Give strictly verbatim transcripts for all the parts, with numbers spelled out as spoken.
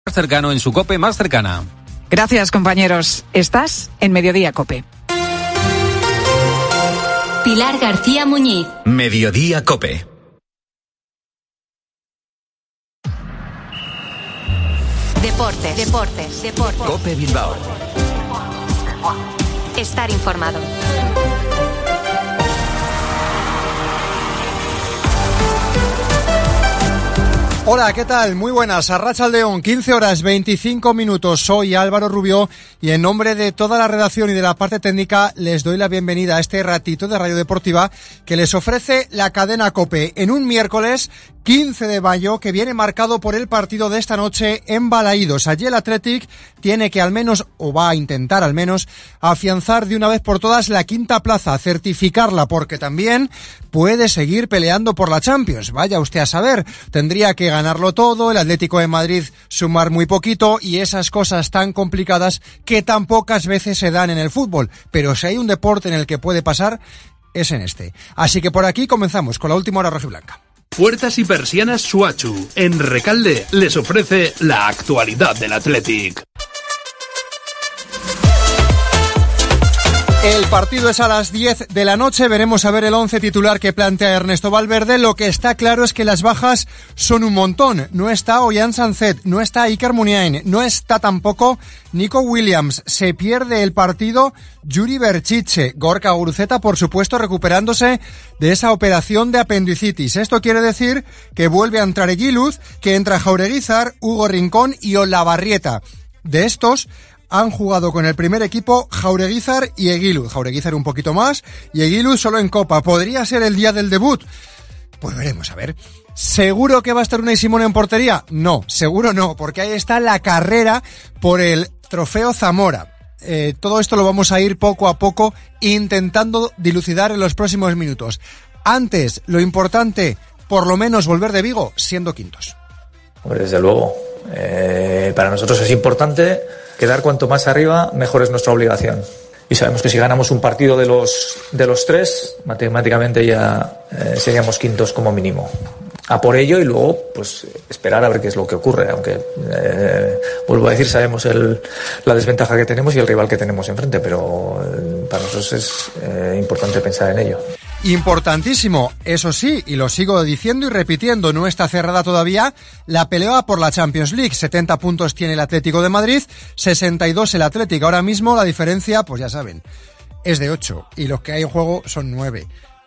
Más cercano en su COPE más cercana. Gracias, compañeros. Estás en Mediodía COPE. Pilar García Muñiz. Mediodía COPE. Deportes, deportes, deportes. COPE Bilbao. Estar informado. Hola, ¿qué tal? Muy buenas. Arratsaldeon, quince horas veinticinco minutos. Soy Álvaro Rubio y en nombre de toda la redacción y de la parte técnica les doy la bienvenida a este ratito de Radio Deportiva que les ofrece la cadena COPE en un miércoles quince de mayo que viene marcado por el partido de esta noche en Balaídos. Allí el Athletic tiene que al menos, o va a intentar al menos, afianzar de una vez por todas la quinta plaza, certificarla, porque también puede seguir peleando por la Champions. Vaya usted a saber, tendría que ganarlo todo, el Atlético de Madrid sumar muy poquito y esas cosas tan complicadas que tan pocas veces se dan en el fútbol. Pero si hay un deporte en el que puede pasar, es en este. Así que por aquí comenzamos con la última hora rojiblanca. Puertas y persianas Suachu, en Recalde, les ofrece la actualidad del Athletic. El partido es a las diez de la noche, veremos a ver el once titular que plantea Ernesto Valverde. Lo que está claro es que las bajas son un montón. No está Ollán Sanzet, no está Iker Muniain, no está tampoco Nico Williams. Se pierde el partido Yuri Berchiche, Gorka Guruceta, por supuesto, recuperándose de esa operación de apendicitis. Esto quiere decir que vuelve a entrar Eguiluz, que entra Jaureguizar, Hugo Rincón y Olavarrieta. De estos han jugado con el primer equipo Jaureguizar y Eguiluz. Jaureguizar un poquito más y Eguiluz solo en Copa. ¿Podría ser el día del debut? Pues veremos, a ver. ¿Seguro que va a estar Unai Simón en portería? No, seguro no, porque ahí está la carrera por el trofeo Zamora. Eh, todo esto lo vamos a ir poco a poco intentando dilucidar en los próximos minutos. Antes, lo importante, por lo menos volver de Vigo siendo quintos. Hombre, desde luego. Eh, para nosotros es importante quedar cuanto más arriba, mejor es nuestra obligación. Y sabemos que si ganamos un partido de los de los tres, matemáticamente ya eh, seríamos quintos como mínimo. A por ello y luego pues esperar a ver qué es lo que ocurre, aunque eh, vuelvo a decir, sabemos el, la desventaja que tenemos y el rival que tenemos enfrente, pero eh, para nosotros es eh, importante pensar en ello. Importantísimo, eso sí, y lo sigo diciendo y repitiendo, no está cerrada todavía la pelea por la Champions League. setenta puntos tiene el Atlético de Madrid, sesenta y dos el Atlético. Ahora mismo la diferencia, pues ya saben, es de ocho y los que hay en juego son nueve.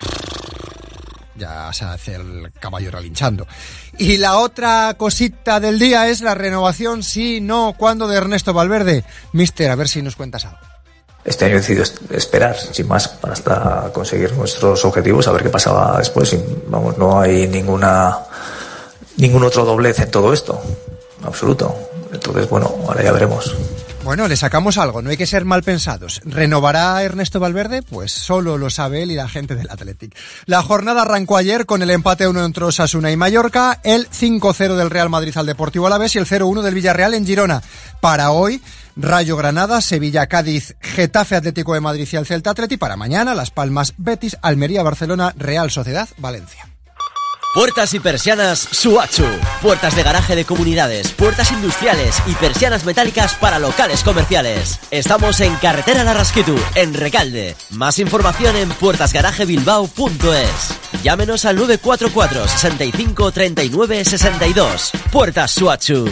Ya se hace el caballo relinchando. Y la otra cosita del día es la renovación, sí, no, cuándo, de Ernesto Valverde. Mister, a ver si nos cuentas algo. Este año he decidido esperar, sin más, hasta conseguir nuestros objetivos, a ver qué pasaba después. Y, vamos, no hay ninguna ningún otro doblez en todo esto, absoluto. Entonces, bueno, ahora ya veremos. Bueno, le sacamos algo, no hay que ser mal pensados. ¿Renovará Ernesto Valverde? Pues solo lo sabe él y la gente del Athletic. La jornada arrancó ayer con el empate uno entre Osasuna y Mallorca, el cinco cero del Real Madrid al Deportivo Alavés y el cero uno del Villarreal en Girona. Para hoy, Rayo Granada, Sevilla Cádiz, Getafe Atlético de Madrid y el Celta Athletic. Para mañana, Las Palmas Betis, Almería Barcelona, Real Sociedad Valencia. Puertas y persianas Suachu. Puertas de garaje de comunidades, puertas industriales y persianas metálicas para locales comerciales. Estamos en Carretera Larrasquitu, en Recalde. Más información en puertas garaje bilbao punto es. Llámenos al nueve cuatro cuatro, sesenta y cinco, treinta y nueve, sesenta y dos. Puertas Suachu.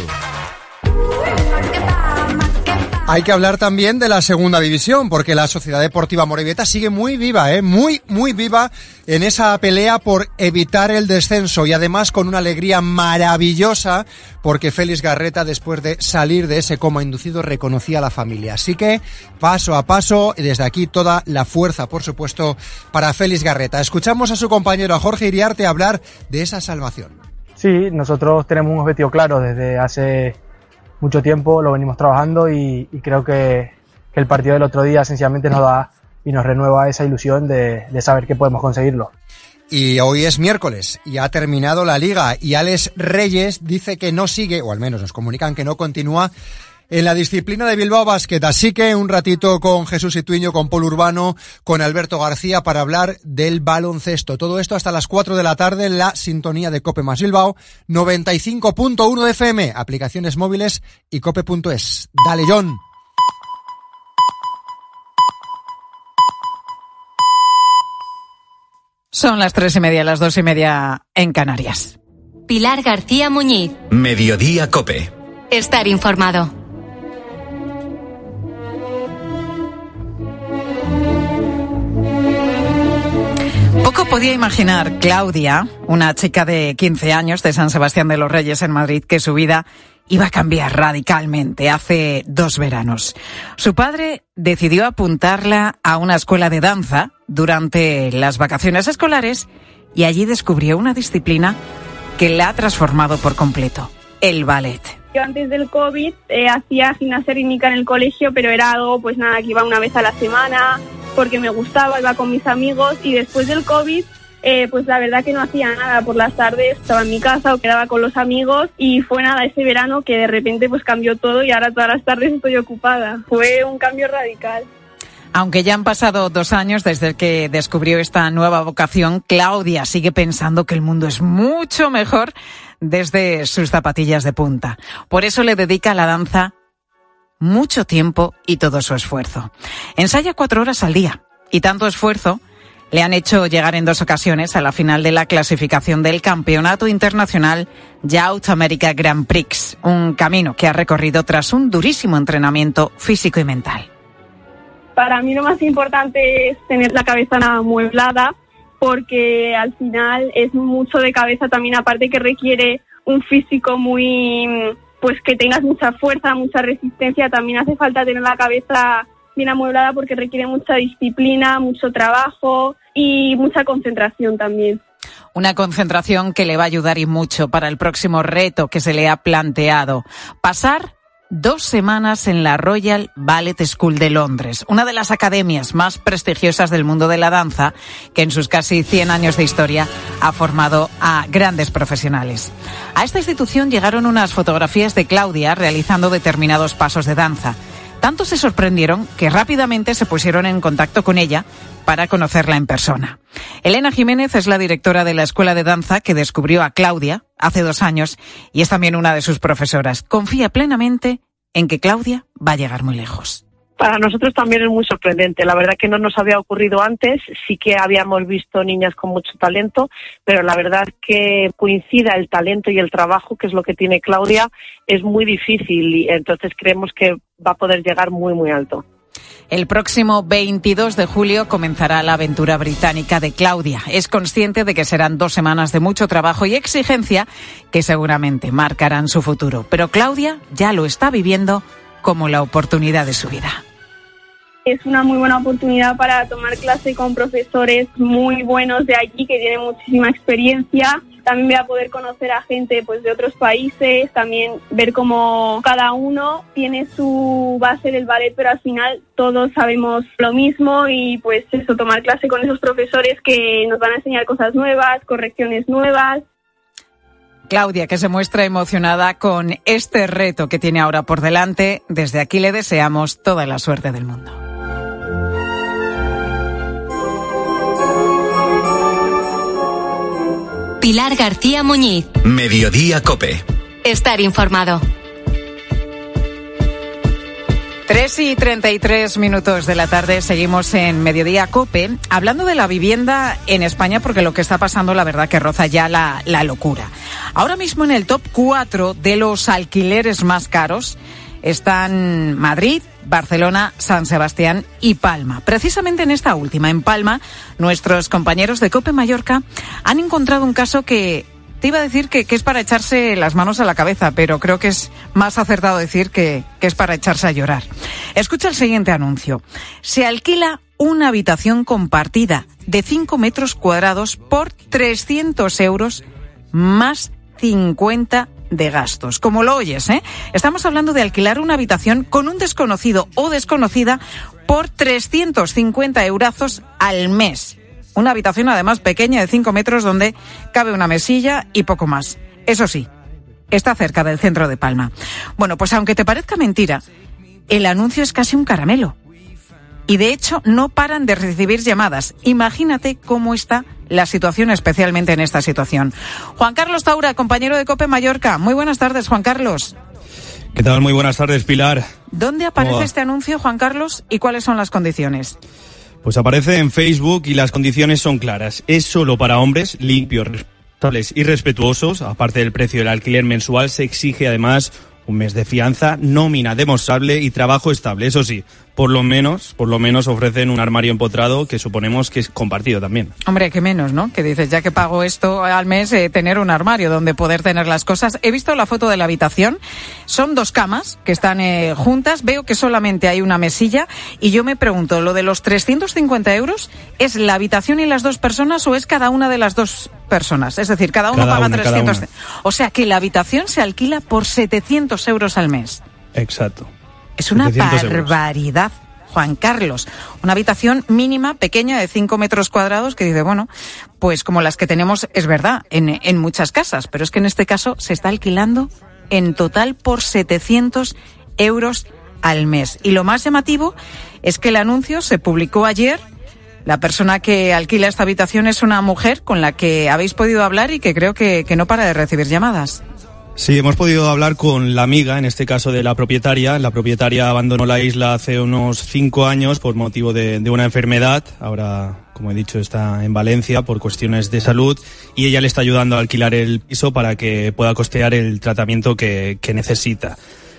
Hay que hablar también de la segunda división, porque la Sociedad Deportiva Amorebieta sigue muy viva, ¿eh? muy, muy viva en esa pelea por evitar el descenso y además con una alegría maravillosa, porque Félix Garreta, después de salir de ese coma inducido, reconocía a la familia. Así que, paso a paso, y desde aquí toda la fuerza, por supuesto, para Félix Garreta. Escuchamos a su compañero, a Jorge Iriarte, hablar de esa salvación. Sí, nosotros tenemos un objetivo claro desde hace mucho tiempo, lo venimos trabajando y, y creo que, que el partido del otro día sencillamente nos da y nos renueva esa ilusión de, de saber que podemos conseguirlo. Y hoy es miércoles y ha terminado la Liga y Alex Reyes dice que no sigue, o al menos nos comunican que no continúa en la disciplina de Bilbao Basket. Así que un ratito con Jesús Ituiño, con Pol Urbano, con Alberto García para hablar del baloncesto. Todo esto hasta las cuatro de la tarde en la sintonía de Cope más Bilbao, noventa y cinco punto uno de F M, aplicaciones móviles y cope punto es. Dale, John. Son las tres y media, las dos y media en Canarias. Pilar García Muñiz. Mediodía Cope. Estar informado. Poco podía imaginar Claudia, una chica de quince años de San Sebastián de los Reyes en Madrid, que su vida iba a cambiar radicalmente hace dos veranos. Su padre decidió apuntarla a una escuela de danza durante las vacaciones escolares y allí descubrió una disciplina que la ha transformado por completo: el ballet. Yo antes del COVID eh, hacía gimnasia rítmica en el colegio, pero era algo, pues nada, que iba una vez a la semana porque me gustaba, iba con mis amigos, y después del COVID, eh, pues la verdad que no hacía nada. Por las tardes estaba en mi casa o quedaba con los amigos, y fue nada ese verano que de repente pues cambió todo y ahora todas las tardes estoy ocupada. Fue un cambio radical. Aunque ya han pasado dos años desde que descubrió esta nueva vocación, Claudia sigue pensando que el mundo es mucho mejor desde sus zapatillas de punta. Por eso le dedica a la danza mucho tiempo y todo su esfuerzo. Ensaya cuatro horas al día, y tanto esfuerzo le han hecho llegar en dos ocasiones a la final de la clasificación del Campeonato Internacional Youth America Grand Prix, un camino que ha recorrido tras un durísimo entrenamiento físico y mental. Para mí lo más importante es tener la cabeza amueblada, porque al final es mucho de cabeza también, aparte que requiere un físico muy, pues que tengas mucha fuerza, mucha resistencia. También hace falta tener la cabeza bien amueblada porque requiere mucha disciplina, mucho trabajo y mucha concentración también. Una concentración que le va a ayudar y mucho para el próximo reto que se le ha planteado: pasar dos semanas en la Royal Ballet School de Londres, una de las academias más prestigiosas del mundo de la danza, que en sus casi cien años de historia ha formado a grandes profesionales. A esta institución llegaron unas fotografías de Claudia realizando determinados pasos de danza. Tanto se sorprendieron que rápidamente se pusieron en contacto con ella para conocerla en persona. Elena Jiménez es la directora de la escuela de danza que descubrió a Claudia hace dos años y es también una de sus profesoras. Confía plenamente en que Claudia va a llegar muy lejos. Para nosotros también es muy sorprendente. La verdad que no nos había ocurrido antes. Sí que habíamos visto niñas con mucho talento, pero la verdad que coincida el talento y el trabajo, que es lo que tiene Claudia, es muy difícil, y entonces creemos que va a poder llegar muy, muy alto. El próximo veintidós de julio comenzará la aventura británica de Claudia. Es consciente de que serán dos semanas de mucho trabajo y exigencia que seguramente marcarán su futuro. Pero Claudia ya lo está viviendo como la oportunidad de su vida. Es una muy buena oportunidad para tomar clase con profesores muy buenos de allí, que tienen muchísima experiencia. También voy a poder conocer a gente pues de otros países, también ver cómo cada uno tiene su base del ballet, pero al final todos sabemos lo mismo, y pues eso, tomar clase con esos profesores que nos van a enseñar cosas nuevas, correcciones nuevas. Claudia, que se muestra emocionada con este reto que tiene ahora por delante. Desde aquí le deseamos toda la suerte del mundo. Pilar García Muñiz. Mediodía Cope. Estar informado. tres y treinta y tres minutos de la tarde, seguimos en Mediodía Cope, hablando de la vivienda en España, porque lo que está pasando, la verdad, que roza ya la, la locura. Ahora mismo en el top cuatro de los alquileres más caros están Madrid, Barcelona, San Sebastián y Palma. Precisamente en esta última, en Palma, nuestros compañeros de Cope Mallorca han encontrado un caso que te iba a decir que, que es para echarse las manos a la cabeza, pero creo que es más acertado decir que, que es para echarse a llorar. Escucha el siguiente anuncio. Se alquila una habitación compartida de cinco metros cuadrados por trescientos euros más cincuenta de gastos. Como lo oyes, ¿eh? Estamos hablando de alquilar una habitación con un desconocido o desconocida por trescientos cincuenta eurazos al mes. Una habitación además pequeña de cinco metros donde cabe una mesilla y poco más. Eso sí, Está cerca del centro de Palma. Bueno, pues aunque te parezca mentira, el anuncio es casi un caramelo. Y de hecho no paran de recibir llamadas. Imagínate cómo está la situación, especialmente en esta situación. Juan Carlos Taura, compañero de COPE Mallorca. Muy buenas tardes, Juan Carlos. ¿Qué tal? Muy buenas tardes, Pilar. ¿Dónde aparece este anuncio, Juan Carlos, y cuáles son las condiciones? Pues aparece en Facebook y las condiciones son claras. Es solo para hombres, limpios, responsables y respetuosos. Aparte del precio del alquiler mensual, se exige además un mes de fianza, nómina demostrable y trabajo estable. Eso sí, por lo menos, por lo menos ofrecen un armario empotrado que suponemos que es compartido también. Hombre, qué menos, ¿no? Que dices, ya que pago esto al mes, eh, tener un armario donde poder tener las cosas. He visto la foto de la habitación. Son dos camas que están eh, juntas. Veo que solamente hay una mesilla y yo me pregunto, ¿lo de los trescientos cincuenta euros es la habitación y las dos personas o es cada una de las dos personas? Es decir, cada uno cada paga una, trescientos. Cada una. O sea que la habitación se alquila por setecientos euros al mes. Exacto. Es una barbaridad, Juan Carlos. Una habitación mínima, pequeña, de cinco metros cuadrados, que dice, bueno, pues como las que tenemos, es verdad, en, en muchas casas, pero es que en este caso se está alquilando en total por setecientos euros al mes. Y lo más llamativo es que el anuncio se publicó ayer. La persona que alquila esta habitación es una mujer con la que habéis podido hablar y que creo que, que no para de recibir llamadas. Sí, hemos podido hablar con la amiga, en este caso de la propietaria. La propietaria abandonó la isla hace unos cinco años por motivo de, de una enfermedad. Ahora, como he dicho, está en Valencia por cuestiones de salud y ella le está ayudando a alquilar el piso para que pueda costear el tratamiento que, que necesita.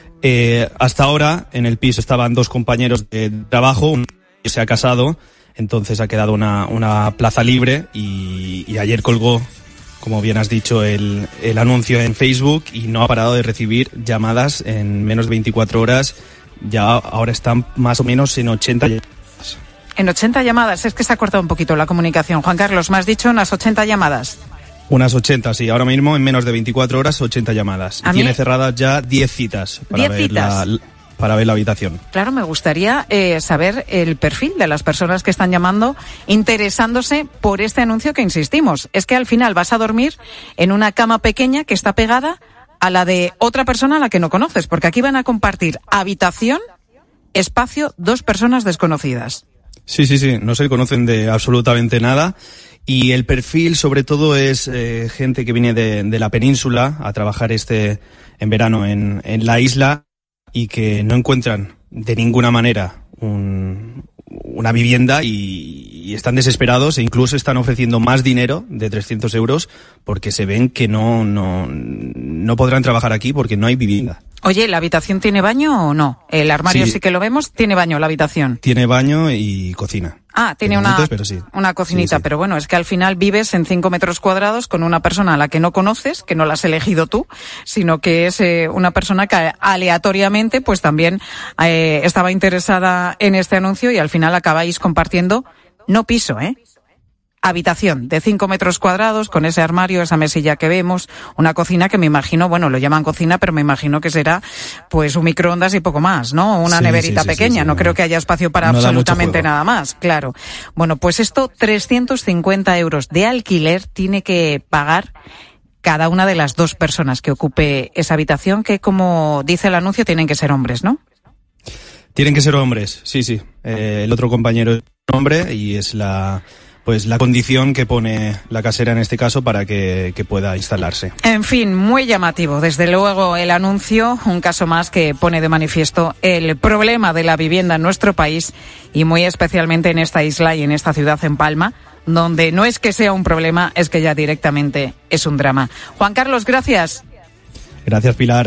Eh, hasta ahora, en el piso estaban dos compañeros de trabajo, uno se ha casado, entonces ha quedado una, una plaza libre y, y ayer colgó, como bien has dicho, el, el anuncio en Facebook y no ha parado de recibir llamadas en menos de veinticuatro horas. Ya ahora están más o menos en ochenta llamadas. En ochenta llamadas, es que se ha cortado un poquito la comunicación. Juan Carlos, me has dicho unas ochenta llamadas. Unas ochenta, sí. Ahora mismo en menos de veinticuatro horas, ochenta llamadas. ¿A Tiene mí? cerradas ya diez citas para ¿diez ver citas? la, para ver la habitación. Claro, me gustaría eh, saber el perfil de las personas que están llamando interesándose por este anuncio que insistimos. Es que al final vas a dormir en una cama pequeña que está pegada a la de otra persona a la que no conoces, porque aquí van a compartir habitación, espacio, dos personas desconocidas. Sí, sí, sí. No se conocen de absolutamente nada. Y el perfil, sobre todo, es eh, gente que viene de, de la península a trabajar este en verano en, en la isla y que no encuentran de ninguna manera un, una vivienda y, y están desesperados e incluso están ofreciendo más dinero de trescientos euros porque se ven que no, no, no podrán trabajar aquí porque no hay vivienda. Oye, ¿la habitación tiene baño o no? El armario sí, sí que lo vemos, tiene baño la habitación. Tiene baño y cocina. Ah, tiene una, pero sí. una cocinita, sí, sí. Pero bueno, es que al final vives en cinco metros cuadrados con una persona a la que no conoces, que no la has elegido tú, sino que es eh, una persona que aleatoriamente pues también eh, estaba interesada en este anuncio y al final acabáis compartiendo, no piso, ¿eh? Habitación de cinco metros cuadrados con ese armario, esa mesilla que vemos, una cocina que me imagino, bueno, lo llaman cocina, pero me imagino que será pues un microondas y poco más, ¿no? Una sí, neverita sí, sí, pequeña, sí, sí, no, no creo que haya espacio para no absolutamente nada más, claro. Bueno, pues esto, trescientos cincuenta euros de alquiler tiene que pagar cada una de las dos personas que ocupe esa habitación, que como dice el anuncio tienen que ser hombres, ¿no? Tienen que ser hombres, sí, sí. Eh, el otro compañero es un hombre y es la... pues la condición que pone la casera en este caso para que, que pueda instalarse. En fin, muy llamativo. Desde luego el anuncio, un caso más que pone de manifiesto el problema de la vivienda en nuestro país y muy especialmente en esta isla y en esta ciudad, en Palma, donde no es que sea un problema, es que ya directamente es un drama. Juan Carlos, gracias. Gracias, Pilar.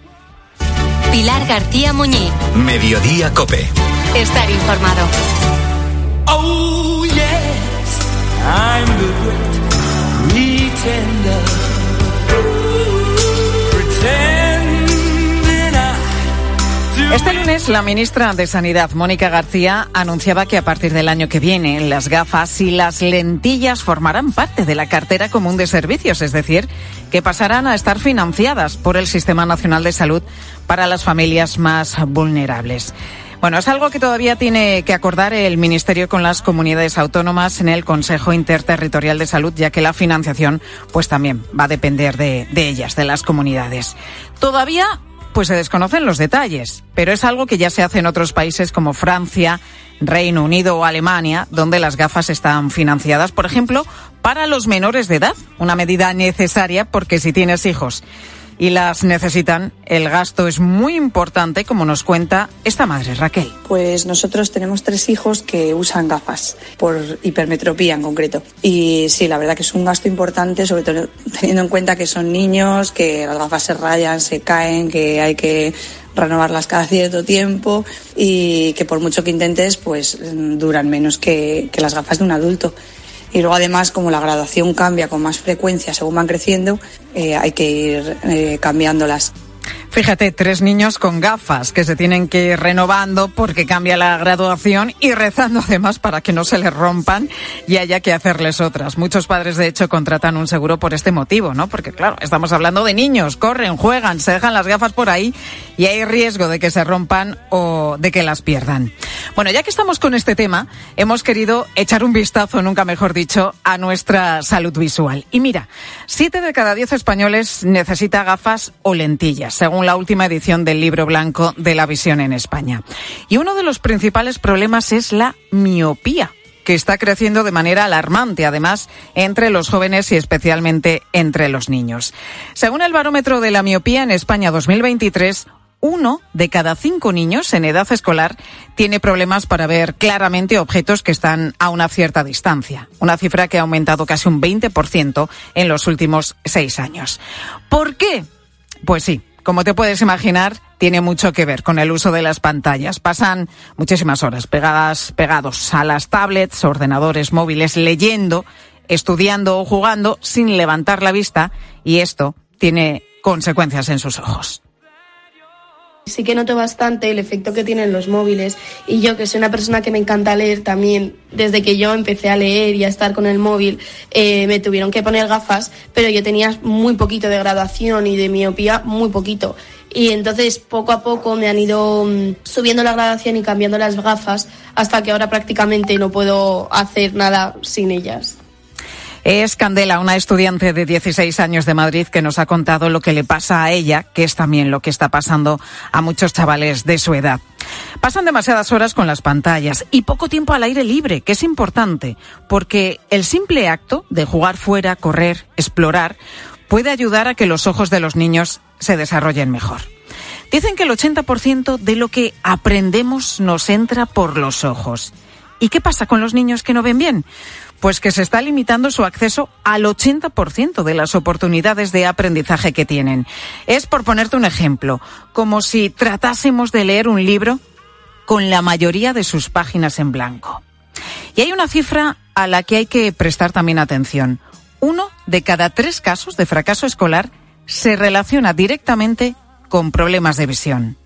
Pilar García Muñiz. Mediodía COPE. Estar informado. Oh, yes, I'm the great pretender. Pretending I... Este lunes, la ministra de Sanidad, Mónica García, anunciaba que a partir del año que viene, las gafas y las lentillas formarán parte de la cartera común de servicios, es decir, que pasarán a estar financiadas por el Sistema Nacional de Salud para las familias más vulnerables. Bueno, es algo que todavía tiene que acordar el Ministerio con las comunidades autónomas en el Consejo Interterritorial de Salud, ya que la financiación pues también va a depender de, de ellas, de las comunidades. Todavía pues se desconocen los detalles, pero es algo que ya se hace en otros países como Francia, Reino Unido o Alemania, donde las gafas están financiadas, por ejemplo, para los menores de edad, una medida necesaria porque si tienes hijos y las necesitan, el gasto es muy importante, como nos cuenta esta madre, Raquel. Pues nosotros tenemos tres hijos que usan gafas, por hipermetropía en concreto. Y sí, la verdad que es un gasto importante, sobre todo teniendo en cuenta que son niños, que las gafas se rayan, se caen, que hay que renovarlas cada cierto tiempo y que por mucho que intentes, pues duran menos que, que las gafas de un adulto. Y luego además, como la graduación cambia con más frecuencia según van creciendo, eh, hay que ir eh, cambiándolas. Fíjate, tres niños con gafas que se tienen que ir renovando porque cambia la graduación y rezando además para que no se les rompan y haya que hacerles otras. Muchos padres, de hecho, contratan un seguro por este motivo, ¿no? Porque, claro, estamos hablando de niños, corren, juegan, se dejan las gafas por ahí y hay riesgo de que se rompan o de que las pierdan. Bueno, ya que estamos con este tema, hemos querido echar un vistazo, nunca mejor dicho, a nuestra salud visual. Y mira, siete de cada diez españoles necesita gafas o lentillas, según la última edición del Libro Blanco de la Visión en España. Y uno de los principales problemas es la miopía, que está creciendo de manera alarmante, además, entre los jóvenes y especialmente entre los niños. Según el barómetro de la miopía en España dos mil veintitrés, uno de cada cinco niños en edad escolar tiene problemas para ver claramente objetos que están a una cierta distancia. Una cifra que ha aumentado casi un veinte por ciento en los últimos seis años. ¿Por qué? Pues sí, como te puedes imaginar, tiene mucho que ver con el uso de las pantallas. Pasan muchísimas horas pegadas, pegados a las tablets, ordenadores móviles, leyendo, estudiando o jugando sin levantar la vista, y esto tiene consecuencias en sus ojos. Sí que noto bastante el efecto que tienen los móviles, y yo, que soy una persona que me encanta leer también, desde que yo empecé a leer y a estar con el móvil, eh, me tuvieron que poner gafas, pero yo tenía muy poquito de graduación y de miopía muy poquito. Y entonces poco a poco me han ido um, subiendo la graduación y cambiando las gafas hasta que ahora prácticamente no puedo hacer nada sin ellas. Es Candela, una estudiante de dieciséis años de Madrid, que nos ha contado lo que le pasa a ella, que es también lo que está pasando a muchos chavales de su edad. Pasan demasiadas horas con las pantallas y poco tiempo al aire libre, que es importante, porque el simple acto de jugar fuera, correr, explorar, puede ayudar a que los ojos de los niños se desarrollen mejor. Dicen que el ochenta por ciento de lo que aprendemos nos entra por los ojos. ¿Y qué pasa con los niños que no ven bien? Pues que se está limitando su acceso al ochenta por ciento de las oportunidades de aprendizaje que tienen. Es, por ponerte un ejemplo, como si tratásemos de leer un libro con la mayoría de sus páginas en blanco. Y hay una cifra a la que hay que prestar también atención. Uno de cada tres casos de fracaso escolar se relaciona directamente con problemas de visión.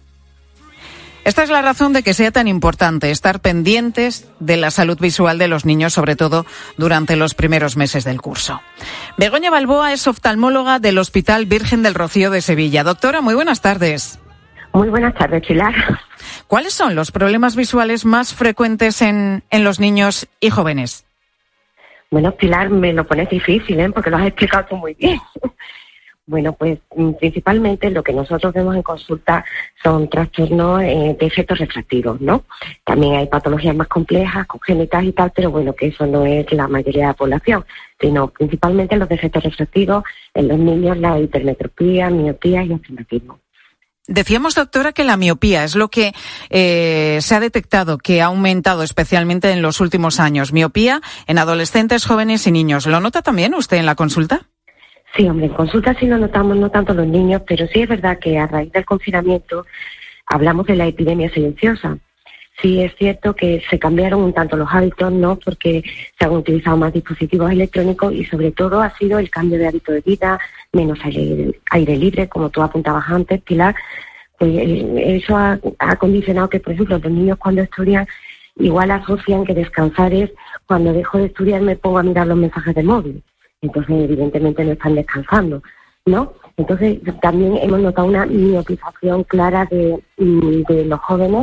Esta es la razón de que sea tan importante estar pendientes de la salud visual de los niños, sobre todo durante los primeros meses del curso. Begoña Balboa es oftalmóloga del Hospital Virgen del Rocío de Sevilla. Doctora, muy buenas tardes. Muy buenas tardes, Pilar. ¿Cuáles son los problemas visuales más frecuentes en, en los niños y jóvenes? Bueno, Pilar, me lo pones difícil, ¿eh? Porque lo has explicado tú muy bien. Bueno, pues principalmente lo que nosotros vemos en consulta son trastornos eh, de efectos refractivos, ¿no? También hay patologías más complejas, congénitas y tal, pero bueno, que eso no es la mayoría de la población, sino principalmente los defectos refractivos en los niños, la hipermetropía, miopía y astigmatismo. Decíamos, doctora, que la miopía es lo que eh, se ha detectado que ha aumentado especialmente en los últimos años. Miopía en adolescentes, jóvenes y niños. ¿Lo nota también usted en la consulta? Sí, hombre, en consulta sí lo notamos, no tanto los niños, pero sí es verdad que a raíz del confinamiento hablamos de la epidemia silenciosa. Sí es cierto que se cambiaron un tanto los hábitos, ¿no? Porque se han utilizado más dispositivos electrónicos y sobre todo ha sido el cambio de hábito de vida, menos aire, aire libre, como tú apuntabas antes, Pilar. Pues eso ha, ha condicionado que, por ejemplo, los niños cuando estudian igual asocian que descansar es cuando dejo de estudiar me pongo a mirar los mensajes de móvil. Entonces, evidentemente, no están descansando, ¿no? Entonces, también hemos notado una miopización clara de, de los jóvenes,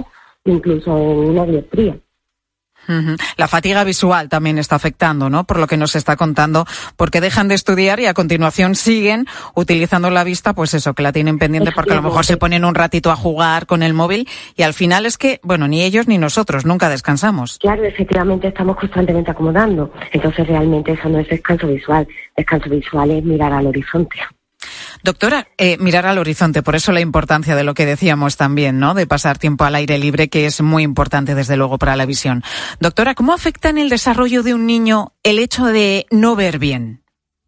incluso en una dioptría. Uh-huh. La fatiga visual también está afectando, ¿no? Por lo que nos está contando, porque dejan de estudiar y a continuación siguen utilizando la vista, pues eso, que la tienen pendiente, porque a lo mejor se ponen un ratito a jugar con el móvil y al final es que, bueno, ni ellos ni nosotros nunca descansamos. Claro, efectivamente estamos constantemente acomodando, entonces realmente eso no es descanso visual. Descanso visual es mirar al horizonte. Doctora, eh, mirar al horizonte, por eso la importancia de lo que decíamos también, ¿no? De pasar tiempo al aire libre, que es muy importante desde luego para la visión. Doctora, ¿cómo afecta en el desarrollo de un niño el hecho de no ver bien?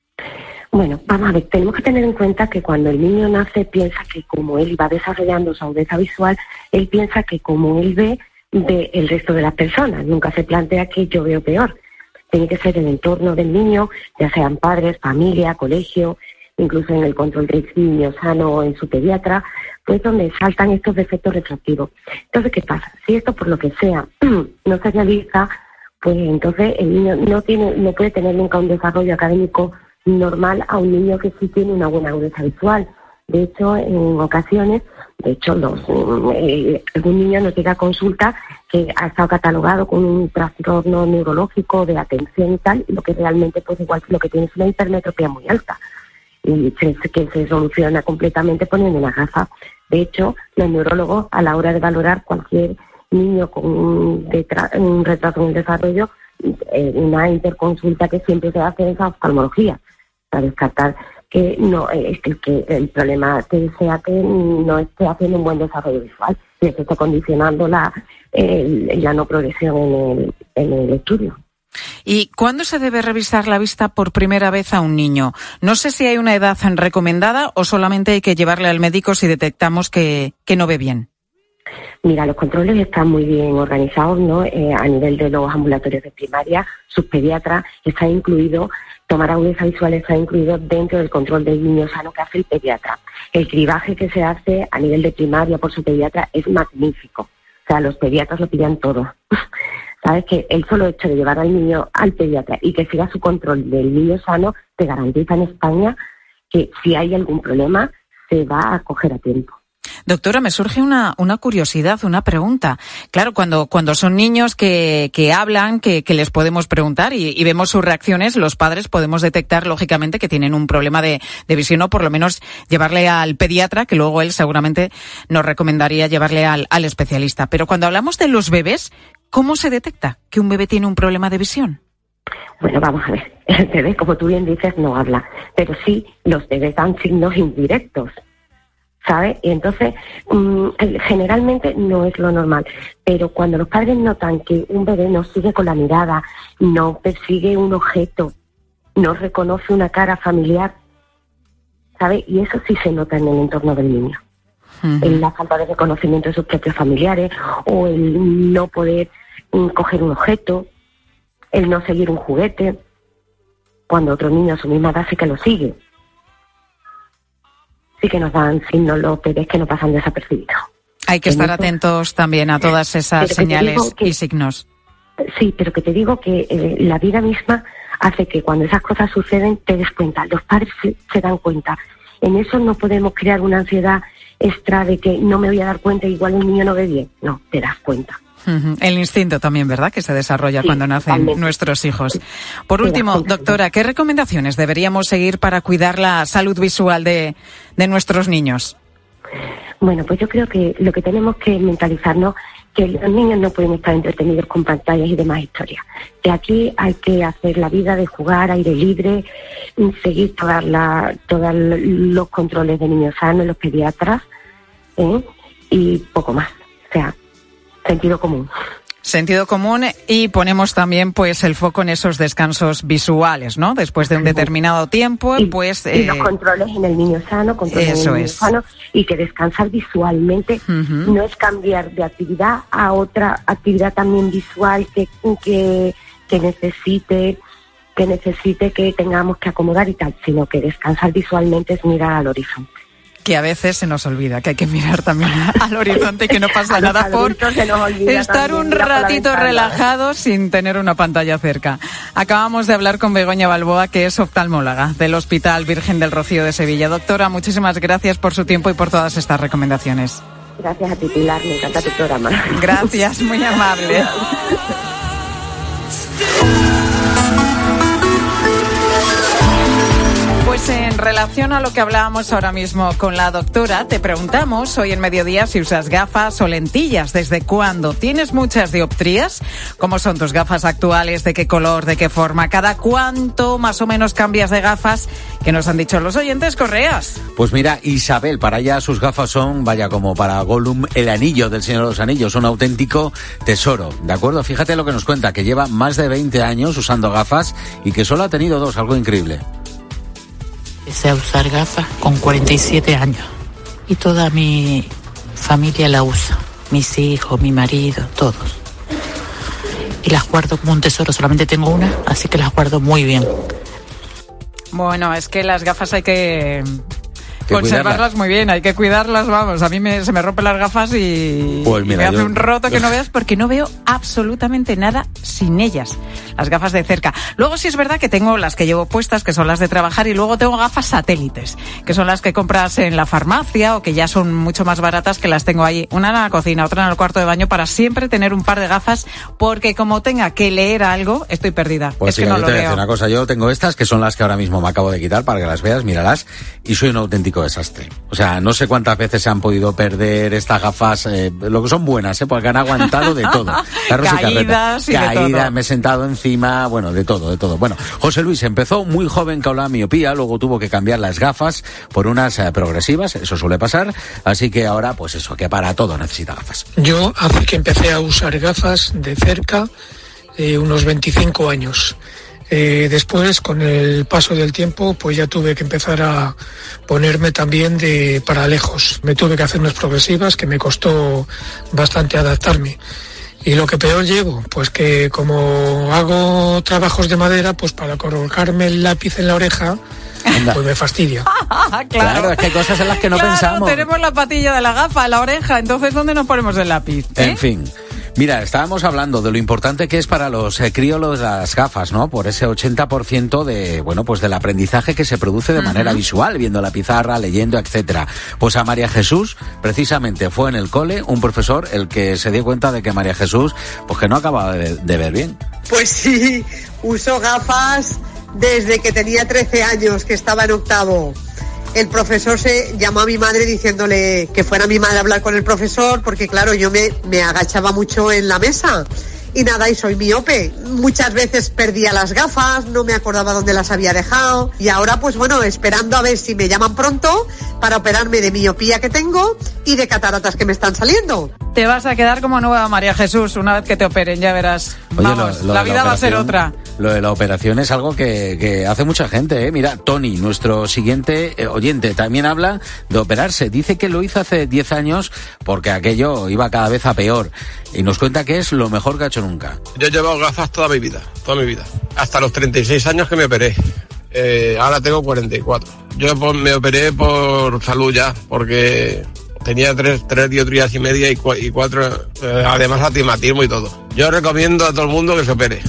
Bueno, vamos a ver, tenemos que tener en cuenta que cuando el niño nace piensa que como él va desarrollando su agudeza visual, él piensa que como él ve, ve el resto de las personas. Nunca se plantea que yo veo peor. Tiene que ser el entorno del niño, ya sean padres, familia, colegio, incluso en el control del niño sano o en su pediatra, pues donde saltan estos defectos refractivos. Entonces, ¿qué pasa? Si esto por lo que sea no se realiza, pues entonces el niño no tiene, no puede tener nunca un desarrollo académico normal a un niño que sí tiene una buena agudeza visual. De hecho, en ocasiones, de hecho, los, eh, algún niño nos llega a consulta que ha estado catalogado con un trastorno neurológico de atención y tal, y lo que realmente, pues igual lo que tiene es una hipermetropía muy alta. Y se, que se soluciona completamente poniendo una gafa. De hecho, los neurólogos, a la hora de valorar cualquier niño con un, detra- un retraso en el desarrollo, eh, una interconsulta que siempre se hace es la oftalmología, para descartar que no eh, que, que el problema que sea que no esté haciendo un buen desarrollo visual y que esté condicionando la, eh, la no progresión en el, en el estudio. ¿Y cuándo se debe revisar la vista por primera vez a un niño? No sé si hay una edad recomendada o solamente hay que llevarle al médico si detectamos que, que no ve bien. Mira, los controles están muy bien organizados, ¿no? Eh, a nivel de los ambulatorios de primaria, sus pediatras, está incluido, tomar agudeza visual está incluido dentro del control del niño sano que hace el pediatra. El cribaje que se hace a nivel de primaria por su pediatra es magnífico. O sea, los pediatras lo pillan todo. Sabes que el solo hecho de llevar al niño al pediatra y que siga su control del niño sano te garantiza en España que si hay algún problema se va a coger a tiempo. Doctora, me surge una, una curiosidad, una pregunta. Claro, cuando, cuando son niños que, que hablan, que, que les podemos preguntar y, y vemos sus reacciones, los padres podemos detectar, lógicamente, que tienen un problema de, de visión o por lo menos llevarle al pediatra, que luego él seguramente nos recomendaría llevarle al, al especialista. Pero cuando hablamos de los bebés, ¿cómo se detecta que un bebé tiene un problema de visión? Bueno, vamos a ver. El bebé, como tú bien dices, no habla. Pero sí, los bebés dan signos indirectos, ¿sabes? Y entonces, mmm, generalmente no es lo normal. Pero cuando los padres notan que un bebé no sigue con la mirada, no persigue un objeto, no reconoce una cara familiar, ¿sabes? Y eso sí se nota en el entorno del niño. Uh-huh. En la falta de reconocimiento de sus propios familiares o el no poder um, coger un objeto, el no seguir un juguete, cuando otro niño a su misma edad sí que lo sigue. Sí que nos dan signos los bebés que no pasan desapercibidos. Hay que en estar eso, atentos también a todas esas señales que, y signos. Sí, pero que te digo que eh, la vida misma hace que cuando esas cosas suceden te des cuenta. Los padres se, se dan cuenta. En eso no podemos crear una ansiedad extra de que no me voy a dar cuenta, igual el niño no ve bien. No, te das cuenta. Uh-huh. El instinto también, ¿verdad?, que se desarrolla sí, cuando nacen totalmente. Nuestros hijos. Por último, doctora, ¿qué recomendaciones deberíamos seguir para cuidar la salud visual de, de nuestros niños? Bueno, pues yo creo que lo que tenemos que mentalizarnos que los niños no pueden estar entretenidos con pantallas y demás historias. Que aquí hay que hacer la vida de jugar, aire libre, seguir todas la, todos los controles de niños sanos, los pediatras, ¿eh? Y poco más. O sea, sentido común. Sentido común y ponemos también pues el foco en esos descansos visuales, ¿no? Después de un determinado tiempo, y, pues... Y eh, los controles en el niño sano, controles eso en el niño es. sano, y que descansar visualmente uh-huh. no es cambiar de actividad a otra actividad también visual que, que, que necesite que necesite que tengamos que acomodar y tal, sino que descansar visualmente es mirar al horizonte. Que a veces se nos olvida, que hay que mirar también al horizonte y que no pasa nada por estar un ratito relajados sin tener una pantalla cerca. Acabamos de hablar con Begoña Balboa, que es oftalmóloga del Hospital Virgen del Rocío de Sevilla. Doctora, muchísimas gracias por su tiempo y por todas estas recomendaciones. Gracias a ti, Pilar, me encanta tu programa. Gracias, muy amable. Pues en relación a lo que hablábamos ahora mismo con la doctora, te preguntamos hoy en Mediodía si usas gafas o lentillas. ¿Desde cuándo? ¿Tienes muchas dioptrías? ¿Cómo son tus gafas actuales? ¿De qué color? ¿De qué forma? ¿Cada cuánto más o menos cambias de gafas? ¿Qué nos han dicho los oyentes? Correas. Pues mira, Isabel, para ella sus gafas son, vaya, como para Gollum, el anillo del Señor de los Anillos, un auténtico tesoro, ¿de acuerdo? Fíjate lo que nos cuenta, que lleva más de veinte años usando gafas y que solo ha tenido dos, algo increíble. Empecé a usar gafas con cuarenta y siete años y toda mi familia la usa, mis hijos, mi marido, todos. Y las guardo como un tesoro, solamente tengo una, así que las guardo muy bien. Bueno, es que las gafas hay que... que conservarlas cuidarlas. Muy bien, hay que cuidarlas, vamos. A mí me, se me rompen las gafas y, Pues mira, y me hace yo- un roto que no veas porque no veo absolutamente nada sin ellas. Las gafas de cerca. Luego sí es verdad que tengo las que llevo puestas, que son las de trabajar, y luego tengo gafas satélites, que son las que compras en la farmacia o que ya son mucho más baratas, que las tengo ahí. Una en la cocina, otra en el cuarto de baño, para siempre tener un par de gafas, porque como tenga que leer algo, estoy perdida. Pues es sí, que no yo lo te voy a leo. decir una cosa, yo tengo estas que son las que ahora mismo me acabo de quitar para que las veas, míralas, y soy un auténtico desastre. O sea, no sé cuántas veces se han podido perder estas gafas, eh, lo que son buenas, ¿eh? Porque han aguantado de todo. Carros y Caídas carretas. y de Caídas, todo. me he sentado encima, bueno, de todo, de todo. Bueno, José Luis empezó muy joven con la miopía, luego tuvo que cambiar las gafas por unas eh, progresivas, eso suele pasar, así que ahora, pues eso, que para todo necesita gafas. Yo hace que empecé a usar gafas de cerca, eh, unos veinticinco años. Eh, después, con el paso del tiempo, pues ya tuve que empezar a ponerme también de para lejos. Me tuve que hacer unas progresivas que me costó bastante adaptarme. Y lo que peor llevo, pues que como hago trabajos de madera, pues para colocarme el lápiz en la oreja, pues me fastidia. claro. Claro, es que hay cosas en las que no Claro, pensamos. tenemos la patilla de la gafa, la oreja, entonces ¿dónde nos ponemos el lápiz? ¿Eh? En fin. Mira, estábamos hablando de lo importante que es para los eh, críos las gafas, ¿no? Por ese ochenta por ciento de, bueno, pues del aprendizaje que se produce de manera visual, viendo la pizarra, leyendo, etcétera. Pues a María Jesús, precisamente, fue en el cole un profesor el que se dio cuenta de que María Jesús, pues que no acababa de, de ver bien. Pues sí, uso gafas desde que tenía trece años, que estaba en octavo. El profesor se llamó a mi madre diciéndole que fuera mi madre a hablar con el profesor, porque claro, yo me, me agachaba mucho en la mesa. Y nada, y soy miope. Muchas veces perdía las gafas, no me acordaba dónde las había dejado. Y ahora, pues bueno, esperando a ver si me llaman pronto para operarme de miopía que tengo y de cataratas que me están saliendo. Te vas a quedar como nueva, María Jesús, una vez que te operen, ya verás. Oye, Vamos, lo- lo la de vida va a ser operación- otra. Lo de la operación es algo que, que hace mucha gente, ¿eh? Mira, Tony, nuestro siguiente eh, oyente, también habla de operarse. Dice que lo hizo hace diez años porque aquello iba cada vez a peor. Y nos cuenta que es lo mejor que ha hecho nunca. Yo he llevado gafas toda mi vida, toda mi vida. Hasta los treinta y seis años que me operé. Eh, ahora tengo cuarenta y cuatro. Yo pues, me operé por salud ya, porque tenía tres, tres dioptrías y media y, cua- y cuatro, eh, además astigmatismo y todo. Yo recomiendo a todo el mundo que se opere,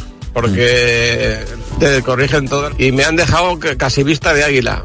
porque te corrigen todo. Y me han dejado que- casi vista de águila.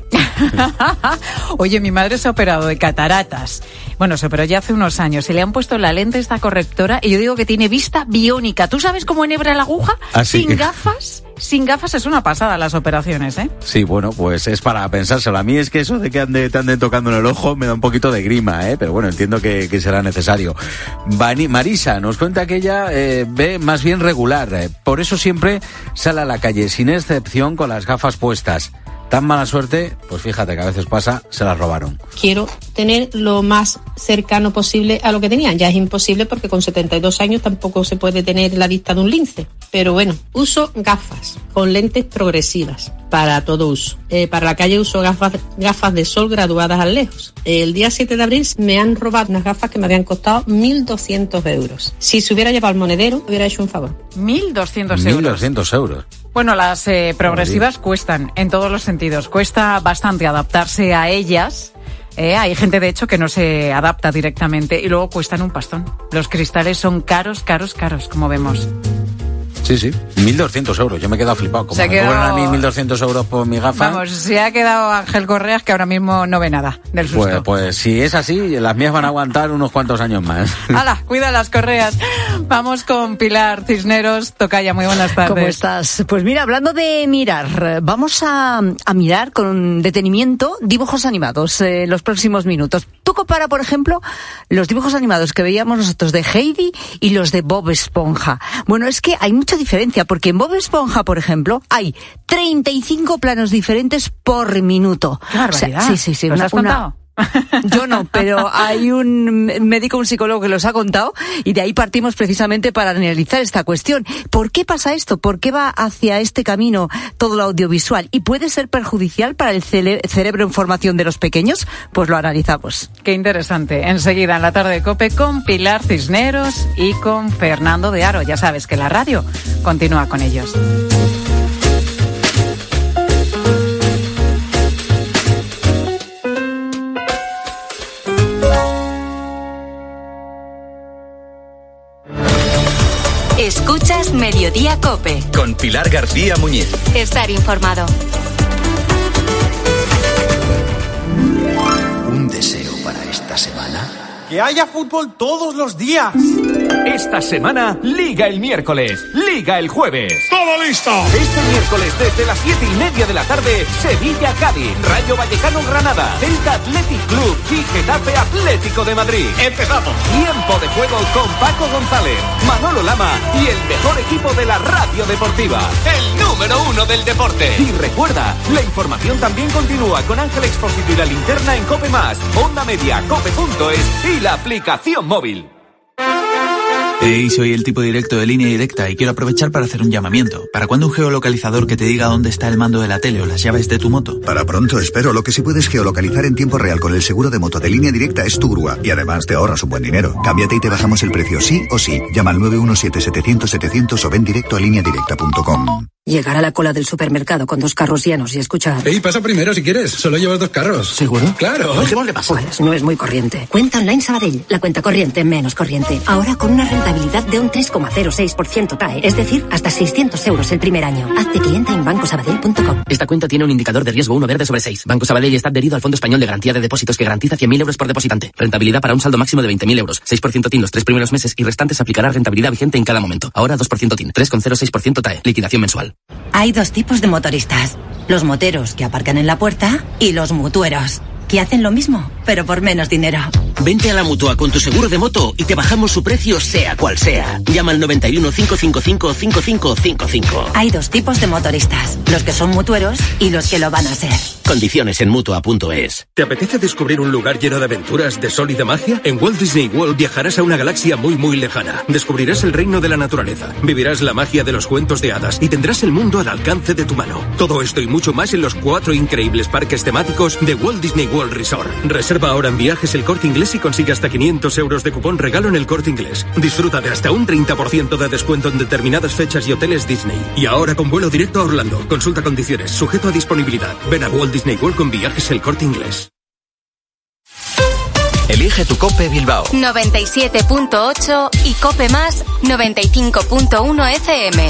Oye, mi madre se ha operado de cataratas. Bueno, se operó ya hace unos años y le han puesto la lente esta correctora y yo digo que tiene vista biónica. ¿Tú sabes cómo enhebra la aguja? ¿Ah, sí? Sin gafas. Sin gafas es una pasada las operaciones, ¿eh? Sí, bueno, pues es para pensárselo. A mí es que eso de que ande, te anden tocando en el ojo me da un poquito de grima, ¿eh? Pero bueno, entiendo que, que será necesario. Vani- Marisa nos cuenta que ella eh, ve más bien regular. eh, Por eso siempre sale a la calle, sin excepción, con las gafas puestas. Tan mala suerte, pues fíjate que a veces pasa, se las robaron. Quiero tener lo más cercano posible a lo que tenían. Ya es imposible porque con setenta y dos años tampoco se puede tener la vista de un lince. Pero bueno, uso gafas con lentes progresivas para todo uso. Eh, para la calle uso gafas, gafas de sol graduadas al lejos. El día siete de abril me han robado unas gafas que me habían costado mil doscientos euros. Si se hubiera llevado el monedero, hubiera hecho un favor. mil doscientos mil euros. doscientos euros. Bueno, las eh, progresivas cuestan en todos los sentidos. Cuesta bastante adaptarse a ellas. Eh, hay gente, de hecho, que no se adapta directamente y luego cuestan un pastón. Los cristales son caros, caros, caros, como vemos. Sí, sí, mil doscientos euros, yo me he quedado flipado. Como Se me quedado... cobran a mí mil doscientos euros por mi gafa. Vamos, se ha quedado Ángel Correas que ahora mismo no ve nada del susto. Pues, pues si es así, las mías van a aguantar unos cuantos años más. ¡Hala! Cuida las correas. Vamos con Pilar Cisneros. Tocaya, muy buenas tardes. ¿Cómo estás? Pues mira, hablando de mirar, vamos a, a mirar con detenimiento dibujos animados en eh, los próximos minutos. Tú compara, por ejemplo, los dibujos animados que veíamos nosotros de Heidi y los de Bob Esponja. Bueno, es que hay mucha diferencia, porque en Bob Esponja, por ejemplo, hay treinta y cinco planos diferentes por minuto. ¡Qué barbaridad! O sea, sí, sí, sí. ¿Los una, has contado? Una... Yo no, pero hay un médico, un psicólogo que los ha contado y de ahí partimos precisamente para analizar esta cuestión. ¿Por qué pasa esto? ¿Por qué va hacia este camino todo lo audiovisual? ¿Y puede ser perjudicial para el cere- cerebro en formación de los pequeños? Pues lo analizamos. Qué interesante. Enseguida en la tarde de COPE con Pilar Cisneros y con Fernando de Aro. Ya sabes que la radio continúa con ellos. Escuchas Mediodía COPE. Con Pilar García Muñiz. Estar informado. Un deseo para esta semana. Que haya fútbol todos los días. Esta semana, Liga el miércoles, Liga el jueves. ¡Todo listo! Este miércoles desde las siete y media de la tarde, Sevilla-Cádiz, Rayo Vallecano-Granada, Celta Athletic Club y Getafe Atlético de Madrid. ¡Empezamos! Tiempo de juego con Paco González, Manolo Lama y el mejor equipo de la radio deportiva. El número uno del deporte. Y recuerda, la información también continúa con Ángel Expósito y la linterna en COPE Más, Onda Media, cope punto es y la aplicación móvil. Hey, soy el tipo directo de Línea Directa y quiero aprovechar para hacer un llamamiento. ¿Para cuándo un geolocalizador que te diga dónde está el mando de la tele o las llaves de tu moto? Para pronto, espero. Lo que sí puedes geolocalizar en tiempo real con el seguro de moto de Línea Directa es tu grúa. Y además te ahorras un buen dinero. Cámbiate y te bajamos el precio sí o sí. Llama al nueve uno siete setecientos setecientos o ven directo a línea directa punto com. Llegar a la cola del supermercado con dos carros llenos y escuchar... Ey, pasa primero si quieres. Solo llevas dos carros. ¿Seguro? Claro. Dejémosle pasar. Pues no es muy corriente. Cuenta Online Sabadell. La cuenta corriente menos corriente. Ahora con una rentabilidad de un tres coma cero seis por ciento T A E. Es decir, hasta seiscientos euros el primer año. Hazte cliente en banco sabadell punto com. Esta cuenta tiene un indicador de riesgo uno verde sobre seis. Banco Sabadell está adherido al Fondo Español de Garantía de Depósitos que garantiza cien mil euros por depositante. Rentabilidad para un saldo máximo de veinte mil euros. seis por ciento T I N los tres primeros meses y restantes aplicará rentabilidad vigente en cada momento. Ahora dos por ciento T I N. tres coma cero seis por ciento T A E. Liquidación mensual. Hay dos tipos de motoristas. Los moteros que aparcan en la puerta y los mutueros, que hacen lo mismo, pero por menos dinero. Vente a la Mutua con tu seguro de moto y te bajamos su precio sea cual sea. Llama al noventa y uno, cinco cinco cinco, cinco cinco cinco cinco. Hay dos tipos de motoristas, los que son mutueros y los que lo van a ser. Condiciones en Mutua punto es. ¿Te apetece descubrir un lugar lleno de aventuras, de sol y de magia? En Walt Disney World viajarás a una galaxia muy muy lejana. Descubrirás el reino de la naturaleza, vivirás la magia de los cuentos de hadas y tendrás el mundo al alcance de tu mano. Todo esto y mucho más en los cuatro increíbles parques temáticos de Walt Disney World Resort. Reserva ahora en Viajes El Corte Inglés y consigue hasta quinientos euros de cupón regalo en El Corte Inglés. Disfruta de hasta un treinta por ciento de descuento en determinadas fechas y hoteles Disney. Y ahora con vuelo directo a Orlando. Consulta condiciones, sujeto a disponibilidad. Ven a Walt Disney World con Viajes El Corte Inglés. Elige tu COPE Bilbao. noventa y siete punto ocho y COPE Más noventa y cinco punto uno F M.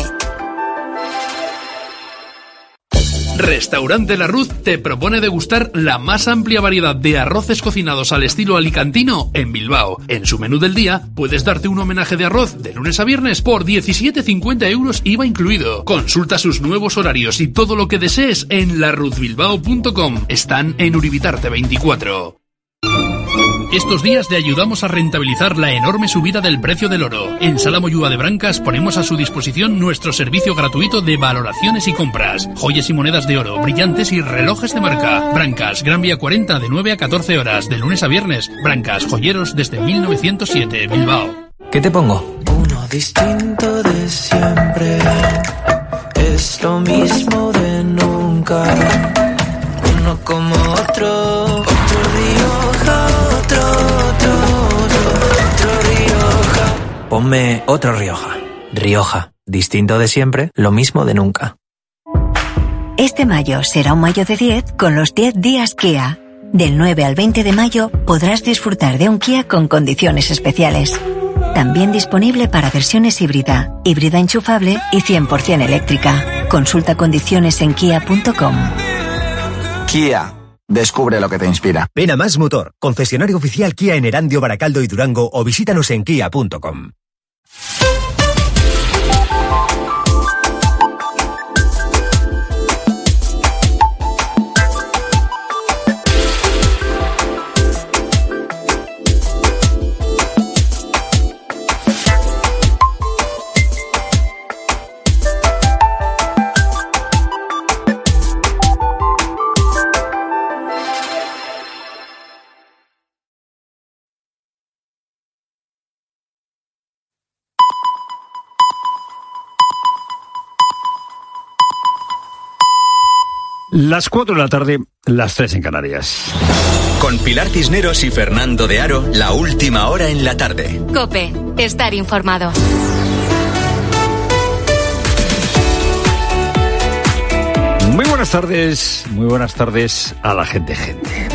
Restaurante La Ruz te propone degustar la más amplia variedad de arroces cocinados al estilo alicantino en Bilbao. En su menú del día puedes darte un homenaje de arroz de lunes a viernes por diecisiete cincuenta euros I V A incluido. Consulta sus nuevos horarios y todo lo que desees en la ruz bilbao punto com. Están en Uribitarte veinticuatro. Estos días te ayudamos a rentabilizar la enorme subida del precio del oro. En Sala Moyúa de Brancas ponemos a su disposición nuestro servicio gratuito de valoraciones y compras. Joyas y monedas de oro, brillantes y relojes de marca. Brancas, Gran Vía cuarenta de nueve a catorce horas, de lunes a viernes. Brancas, joyeros desde mil novecientos siete, Bilbao. ¿Qué te pongo? Uno distinto de siempre. Es lo mismo de nunca. Uno como otro. Otro Rioja. Otro, otro, otro, otro Rioja. Ponme otro Rioja. Rioja, distinto de siempre, lo mismo de nunca. Este mayo será un mayo de diez con los diez días Kia. Del nueve al veinte de mayo podrás disfrutar de un Kia con condiciones especiales. También disponible para versiones híbrida, híbrida enchufable y cien por ciento eléctrica. Consulta condiciones en kia punto com. Kia. Descubre lo que te inspira. Ven a Más Motor, concesionario oficial Kia en Erandio, Baracaldo y Durango, o visítanos en kia punto com. Las cuatro de la tarde, las tres en Canarias. Con Pilar Cisneros y Fernando de Aro, la última hora en la tarde. COPE, estar informado. Muy buenas tardes, muy buenas tardes a la gente, gente.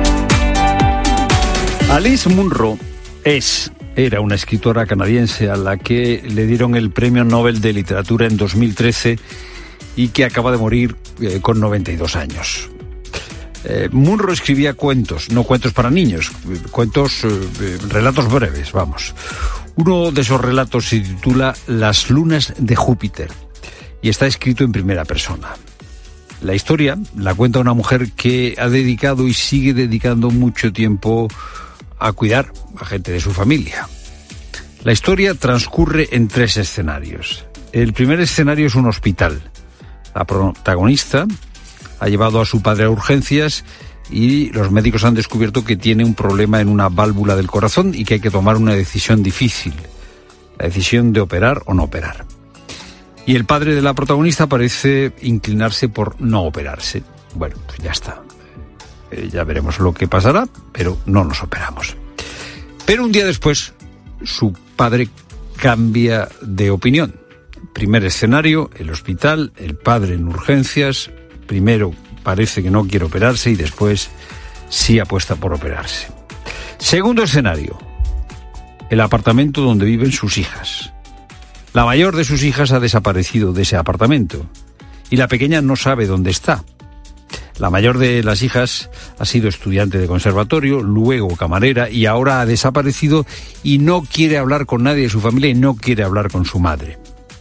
Alice Munro es, era una escritora canadiense a la que le dieron el Premio Nobel de Literatura en dos mil trece y que acaba de morir eh, con noventa y dos años. Eh, Munro escribía cuentos, no cuentos para niños, cuentos, eh, relatos breves, vamos. Uno de esos relatos se titula Las lunas de Júpiter y está escrito en primera persona. La historia la cuenta una mujer que ha dedicado y sigue dedicando mucho tiempo a cuidar a gente de su familia. La historia transcurre en tres escenarios. El primer escenario es un hospital. La protagonista ha llevado a su padre a urgencias y los médicos han descubierto que tiene un problema en una válvula del corazón y que hay que tomar una decisión difícil, la decisión de operar o no operar. Y el padre de la protagonista parece inclinarse por no operarse. Bueno, pues ya está. Eh, ya veremos lo que pasará, pero no nos operamos. Pero un día después, su padre cambia de opinión. Primer escenario, el hospital, el padre en urgencias. Primero parece que no quiere operarse y después sí apuesta por operarse. Segundo escenario, el apartamento donde viven sus hijas. La mayor de sus hijas ha desaparecido de ese apartamento y la pequeña no sabe dónde está. La mayor de las hijas ha sido estudiante de conservatorio, luego camarera y ahora ha desaparecido y no quiere hablar con nadie de su familia y no quiere hablar con su madre.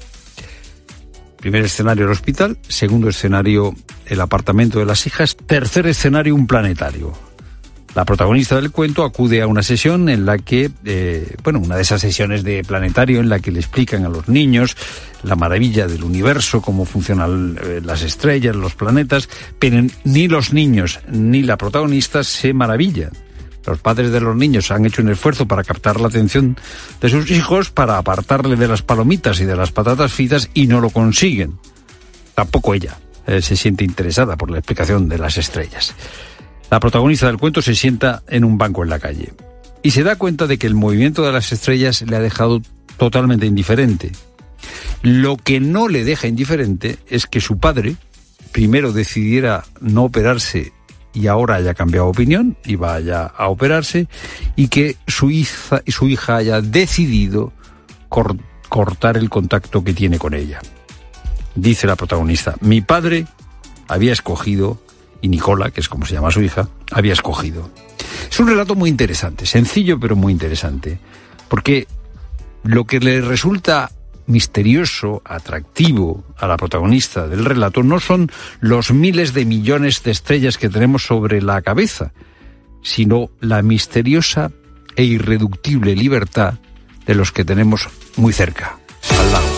Primer escenario, el hospital. Segundo escenario, el apartamento de las hijas. Tercer escenario, un planetario. La protagonista del cuento acude a una sesión en la que, eh, bueno, una de esas sesiones de planetario en la que le explican a los niños la maravilla del universo, cómo funcionan eh, las estrellas, los planetas, pero ni los niños ni la protagonista se maravillan. Los padres de los niños han hecho un esfuerzo para captar la atención de sus hijos, para apartarle de las palomitas y de las patatas fritas y no lo consiguen. Tampoco ella eh, se siente interesada por la explicación de las estrellas. La protagonista del cuento se sienta en un banco en la calle y se da cuenta de que el movimiento de las estrellas le ha dejado totalmente indiferente. Lo que no le deja indiferente es que su padre primero decidiera no operarse y ahora haya cambiado opinión y vaya a operarse, y que su hija, su hija haya decidido cor- cortar el contacto que tiene con ella. Dice la protagonista, mi padre había escogido, y Nicola, que es como se llama su hija, había escogido. Es un relato muy interesante, sencillo pero muy interesante, porque lo que le resulta misterioso, atractivo a la protagonista del relato no son los miles de millones de estrellas que tenemos sobre la cabeza, sino la misteriosa e irreductible libertad de los que tenemos muy cerca, al lado.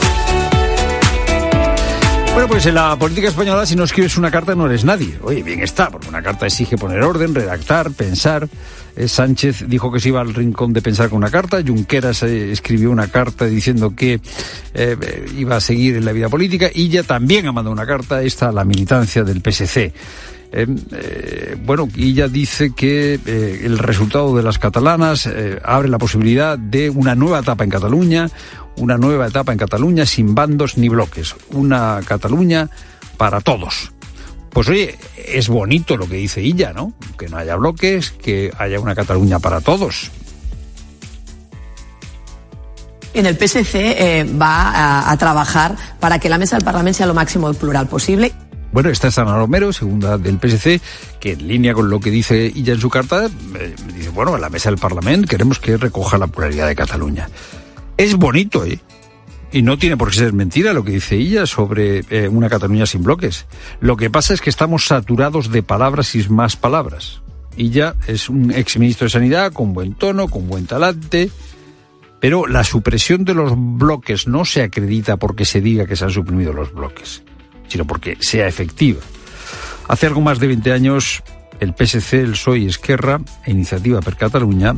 Bueno, pues en la política española, si no escribes una carta no eres nadie. Oye, bien está, porque una carta exige poner orden, redactar, pensar. Eh, Sánchez dijo que se iba al rincón de pensar con una carta. Junqueras eh, escribió una carta diciendo que eh, iba a seguir en la vida política. Y ella también ha mandado una carta, esta a la militancia del P S C. Eh, eh, bueno, ella dice que eh, el resultado de las catalanas eh, abre la posibilidad de una nueva etapa en Cataluña, una nueva etapa en Cataluña sin bandos ni bloques, una Cataluña para todos. Pues oye, es bonito lo que dice ella, ¿no? Que no haya bloques, que haya una Cataluña para todos. en el P S C eh, va a, a trabajar para que la mesa del Parlamento sea lo máximo plural posible. Bueno, está Ana Romero, segunda del P S C, que en línea con lo que dice ella en su carta, eh, dice, bueno, en la mesa del Parlamento queremos que recoja la pluralidad de Cataluña. Es bonito, ¿eh? Y no tiene por qué ser mentira lo que dice ella sobre eh, una Cataluña sin bloques. Lo que pasa es que estamos saturados de palabras y más palabras. Ella es un exministro de Sanidad con buen tono, con buen talante, pero la supresión de los bloques no se acredita porque se diga que se han suprimido los bloques, sino porque sea efectiva. Hace algo más de veinte años, el P S C, el P S O E y Esquerra, e Iniciativa per Catalunya,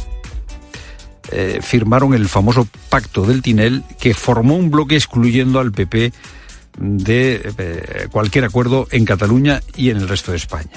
eh, firmaron el famoso Pacto del Tinel, que formó un bloque excluyendo al P P de eh, cualquier acuerdo en Cataluña y en el resto de España.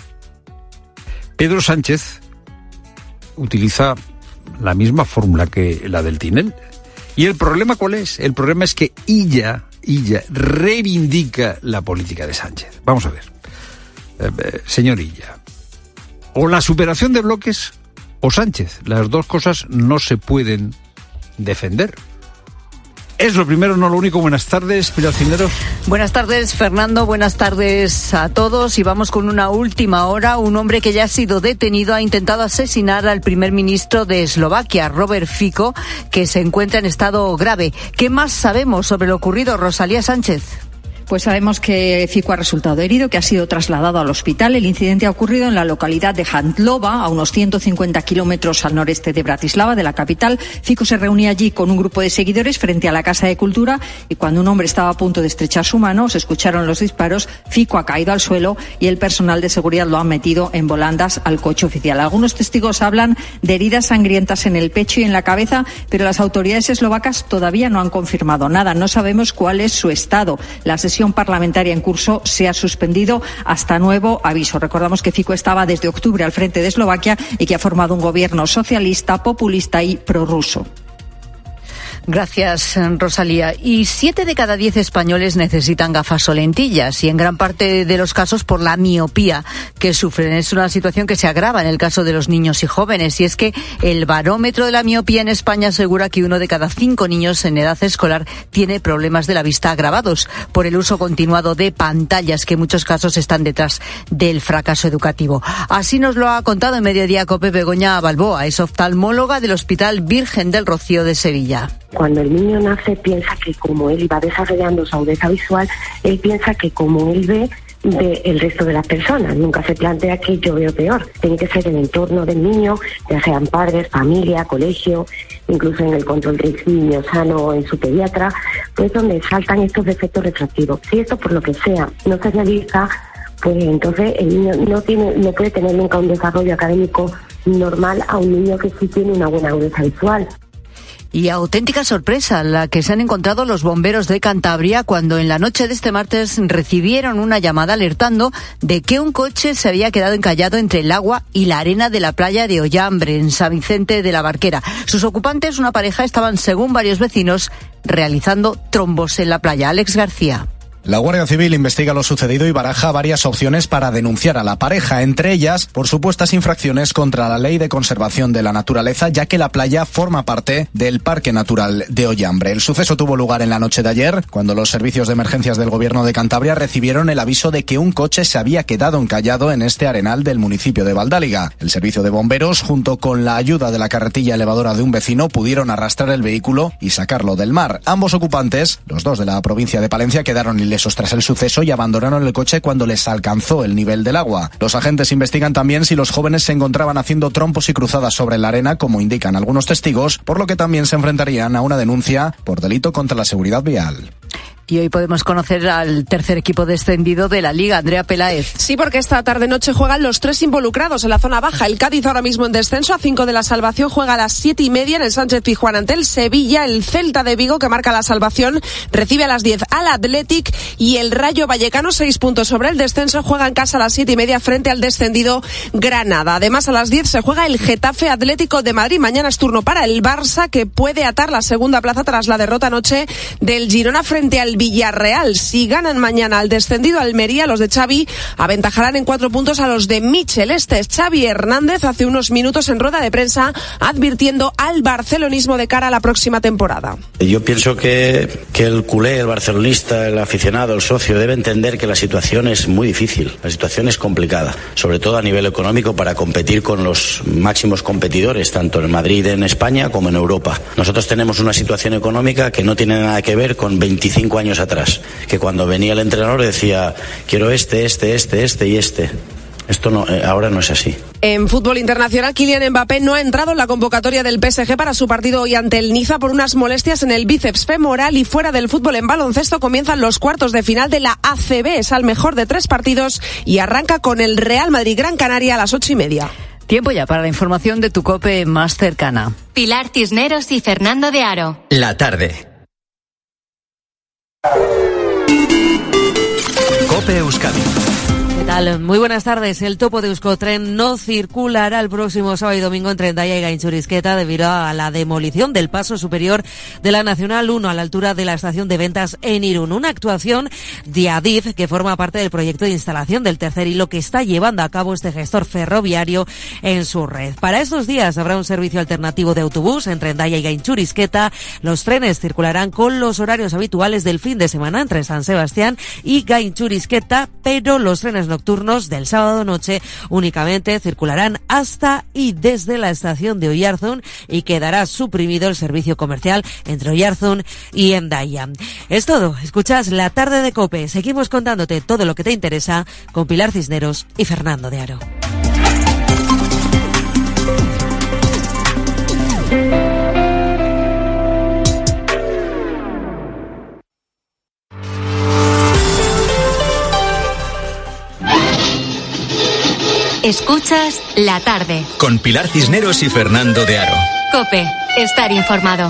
Pedro Sánchez utiliza la misma fórmula que la del Tinel. ¿Y el problema cuál es? El problema es que ella, ella reivindica la política de Sánchez. Vamos a ver, eh, eh, señor Illa, o la superación de bloques o Sánchez. Las dos cosas no se pueden defender. Es lo primero, no lo único. Buenas tardes, Pilar Cisneros. Buenas tardes, Fernando. Buenas tardes a todos. Y vamos con una última hora. Un hombre que ya ha sido detenido ha intentado asesinar al primer ministro de Eslovaquia, Robert Fico, que se encuentra en estado grave. ¿Qué más sabemos sobre lo ocurrido, Rosalía Sánchez? Pues sabemos que Fico ha resultado herido, que ha sido trasladado al hospital. El incidente ha ocurrido en la localidad de Handlova, a unos ciento cincuenta kilómetros al noreste de Bratislava, de la capital. Fico se reunía allí con un grupo de seguidores frente a la Casa de Cultura y cuando un hombre estaba a punto de estrechar su mano, se escucharon los disparos, Fico ha caído al suelo y el personal de seguridad lo ha metido en volandas al coche oficial. Algunos testigos hablan de heridas sangrientas en el pecho y en la cabeza, pero las autoridades eslovacas todavía no han confirmado nada. No sabemos cuál es su estado. La sesión parlamentaria en curso se ha suspendido hasta nuevo aviso. Recordamos que Fico estaba desde octubre al frente de Eslovaquia y que ha formado un gobierno socialista, populista y prorruso. Gracias, Rosalía. Y siete de cada diez españoles necesitan gafas o lentillas, y en gran parte de los casos por la miopía que sufren. Es una situación que se agrava en el caso de los niños y jóvenes, y es que el barómetro de la miopía en España asegura que uno de cada cinco niños en edad escolar tiene problemas de la vista agravados por el uso continuado de pantallas, que en muchos casos están detrás del fracaso educativo. Así nos lo ha contado en Mediodía COPE Begoña Balboa, es oftalmóloga del Hospital Virgen del Rocío de Sevilla. Cuando el niño nace piensa que como él va desarrollando su agudeza visual, él piensa que como él ve, ve el resto de las personas. Nunca se plantea que yo veo peor. Tiene que ser el entorno del niño, ya sean padres, familia, colegio, incluso en el control del niño sano o en su pediatra, pues donde saltan estos defectos refractivos. Si esto por lo que sea no se realiza, pues entonces el niño no tiene, no puede tener nunca un desarrollo académico normal a un niño que sí tiene una buena agudeza visual. Y auténtica sorpresa la que se han encontrado los bomberos de Cantabria cuando en la noche de este martes recibieron una llamada alertando de que un coche se había quedado encallado entre el agua y la arena de la playa de Ollambre, en San Vicente de la Barquera. Sus ocupantes, una pareja, estaban, según varios vecinos, realizando trombos en la playa. Alex García. La Guardia Civil investiga lo sucedido y baraja varias opciones para denunciar a la pareja, entre ellas por supuestas infracciones contra la Ley de Conservación de la Naturaleza, ya que la playa forma parte del Parque Natural de Ollambre. El suceso tuvo lugar en la noche de ayer, cuando los servicios de emergencias del Gobierno de Cantabria recibieron el aviso de que un coche se había quedado encallado en este arenal del municipio de Valdáliga. El servicio de bomberos, junto con la ayuda de la carretilla elevadora de un vecino, pudieron arrastrar el vehículo y sacarlo del mar. Ambos ocupantes, los dos de la provincia de Palencia, quedaron ilesos tras el suceso y abandonaron el coche cuando les alcanzó el nivel del agua. Los agentes investigan también si los jóvenes se encontraban haciendo trompos y cruzadas sobre la arena, como indican algunos testigos, por lo que también se enfrentarían a una denuncia por delito contra la seguridad vial. Y hoy podemos conocer al tercer equipo descendido de la Liga, Andrea Peláez. Sí, porque esta tarde-noche juegan los tres involucrados en la zona baja. El Cádiz ahora mismo en descenso, a cinco de la salvación, juega a las siete y media en el Sánchez-Pizjuán ante el Sevilla. El Celta de Vigo, que marca la salvación, recibe a las diez al Athletic. Y el Rayo Vallecano, seis puntos sobre el descenso, juega en casa a las siete y media frente al descendido Granada. Además, a las diez se juega el Getafe Atlético de Madrid. Mañana es turno para el Barça, que puede atar la segunda plaza tras la derrota anoche del Girona frente al al Villarreal. Si ganan mañana al descendido Almería, los de Xavi aventajarán en cuatro puntos a los de Michel. Este es Xavi Hernández hace unos minutos en rueda de prensa advirtiendo al barcelonismo de cara a la próxima temporada. Yo pienso que, que el culé, el barcelonista, el aficionado, el socio debe entender que la situación es muy difícil, la situación es complicada, sobre todo a nivel económico para competir con los máximos competidores, tanto en Madrid, en España, como en Europa. Nosotros tenemos una situación económica que no tiene nada que ver con veinticinco años atrás, que cuando venía el entrenador decía quiero este, este, este, este y este. Esto no, eh, ahora no es así. En fútbol internacional, Kylian Mbappé no ha entrado en la convocatoria del P S G para su partido hoy ante el Niza por unas molestias en el bíceps femoral. Y fuera del fútbol en baloncesto comienzan los cuartos de final de la A C B. Es al mejor de tres partidos y arranca con el Real Madrid Gran Canaria a las ocho y media. Tiempo ya para la información de tu COPE más cercana. Pilar Cisneros y Fernando de Aro. La tarde. COPE Euskadi. ¿Qué tal? Muy buenas tardes. El topo de Euskotren no circulará el próximo sábado y domingo entre Hendaya y Gaintxurizketa debido a la demolición del paso superior de la Nacional uno a la altura de la estación de ventas en Irún. Una actuación de Adif que forma parte del proyecto de instalación del tercer hilo que está llevando a cabo este gestor ferroviario en su red. Para estos días habrá un servicio alternativo de autobús entre Hendaya y Gaintxurizketa. Los trenes circularán con los horarios habituales del fin de semana entre San Sebastián y Gaintxurizketa, pero los trenes nocturnos del sábado noche únicamente circularán hasta y desde la estación de Oyarzún y quedará suprimido el servicio comercial entre Oyarzún y Hendaya. Es todo. Escuchas La Tarde de COPE. Seguimos contándote todo lo que te interesa con Pilar Cisneros y Fernando de Aro. Escuchas La Tarde. Con Pilar Cisneros y Fernando de Aro. COPE. Estar informado.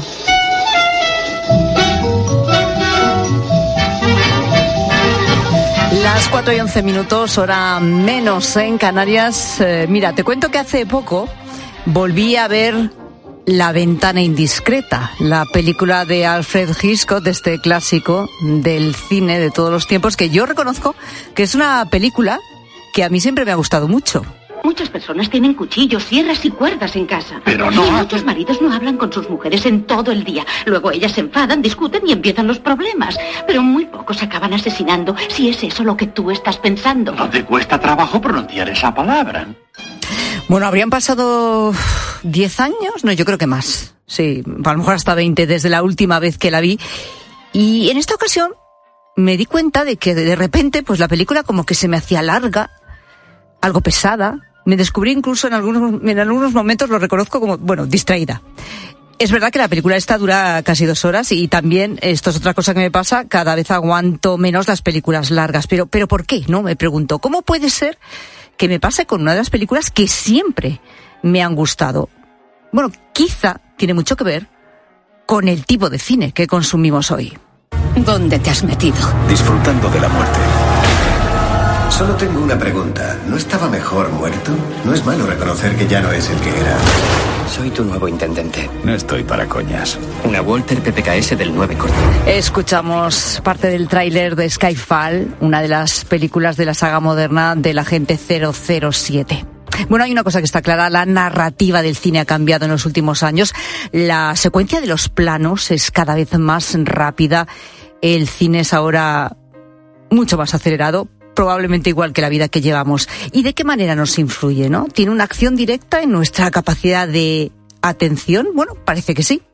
Las cuatro y once minutos, hora menos en Canarias. Eh, mira, te cuento que hace poco volví a ver La Ventana Indiscreta, la película de Alfred Hitchcock, de este clásico del cine de todos los tiempos, que yo reconozco que es una película que a mí siempre me ha gustado mucho. Muchas personas tienen cuchillos, sierras y cuerdas en casa. Pero no... Y muchos maridos no hablan con sus mujeres en todo el día. Luego ellas se enfadan, discuten y empiezan los problemas. Pero muy pocos acaban asesinando, si es eso lo que tú estás pensando. No te cuesta trabajo pronunciar esa palabra. Bueno, habrían pasado diez años, no, yo creo que más. Sí, a lo mejor hasta veinte desde la última vez que la vi. Y en esta ocasión me di cuenta de que de repente pues la película como que se me hacía larga, algo pesada. Me descubrí incluso en algunos, en algunos momentos, lo reconozco como, bueno, distraída. Es verdad que la película esta dura casi dos horas y también, esto es otra cosa que me pasa, cada vez aguanto menos las películas largas. Pero, pero ¿por qué? ¿No? Me pregunto, ¿cómo puede ser que me pase con una de las películas que siempre me han gustado? Bueno, quizá tiene mucho que ver con el tipo de cine que consumimos hoy. ¿Dónde te has metido? Disfrutando de la muerte. Solo tengo una pregunta. ¿No estaba mejor muerto? No es malo reconocer que ya no es el que era. Soy tu nuevo intendente. No estoy para coñas. Una Walter P P K S del nueve corte. Escuchamos parte del tráiler de Skyfall, una de las películas de la saga moderna del agente cero cero siete. Bueno, hay una cosa que está clara, la narrativa del cine ha cambiado en los últimos años. La secuencia de los planos es cada vez más rápida. El cine es ahora mucho más acelerado, probablemente igual que la vida que llevamos. ¿Y de qué manera nos influye, no? ¿Tiene una acción directa en nuestra capacidad de atención? Bueno, parece que sí.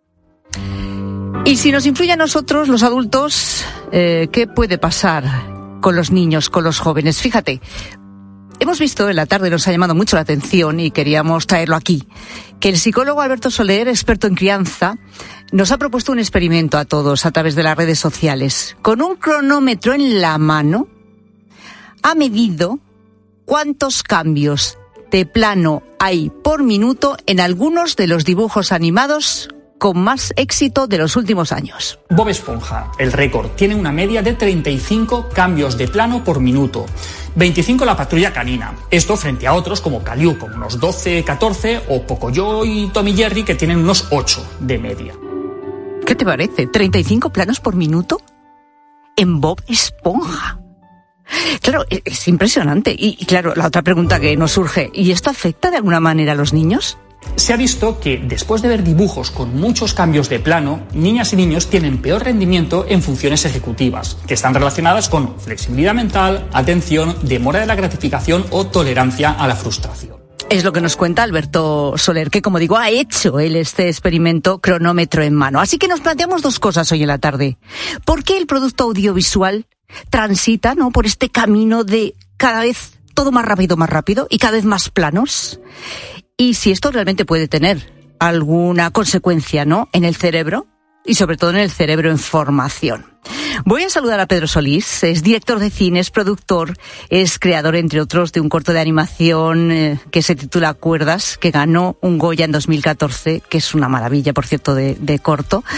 Y si nos influye a nosotros, los adultos, eh, ¿qué puede pasar con los niños, con los jóvenes? Fíjate, hemos visto en la tarde, nos ha llamado mucho la atención y queríamos traerlo aquí, que el psicólogo Alberto Soler, experto en crianza, nos ha propuesto un experimento a todos a través de las redes sociales. Con un cronómetro en la mano, ha medido cuántos cambios de plano hay por minuto en algunos de los dibujos animados con más éxito de los últimos años. Bob Esponja, el récord, tiene una media de treinta y cinco cambios de plano por minuto. veinticinco la Patrulla Canina. Esto frente a otros como Caliú, con unos doce, catorce, o Pocoyo y Tom y Jerry, que tienen unos ocho de media. ¿Qué te parece? ¿treinta y cinco planos por minuto? en Bob Esponja. Claro, es impresionante. Y, y claro, la otra pregunta que nos surge, ¿y esto afecta de alguna manera a los niños? Se ha visto que después de ver dibujos con muchos cambios de plano, niñas y niños tienen peor rendimiento en funciones ejecutivas, que están relacionadas con flexibilidad mental, atención, demora de la gratificación o tolerancia a la frustración. Es lo que nos cuenta Alberto Soler, que como digo, ha hecho él este experimento cronómetro en mano. Así que nos planteamos dos cosas hoy en la tarde. ¿Por qué el producto audiovisual transita, ¿no?, por este camino de cada vez todo más rápido, más rápido y cada vez más planos? Y si esto realmente puede tener alguna consecuencia, ¿no?, en el cerebro y sobre todo en el cerebro en formación. Voy a saludar a Pedro Solís, es director de cine, es productor, es creador, entre otros, de un corto de animación eh, que se titula Cuerdas, que ganó un Goya en dos mil catorce, que es una maravilla, por cierto, de, de corto.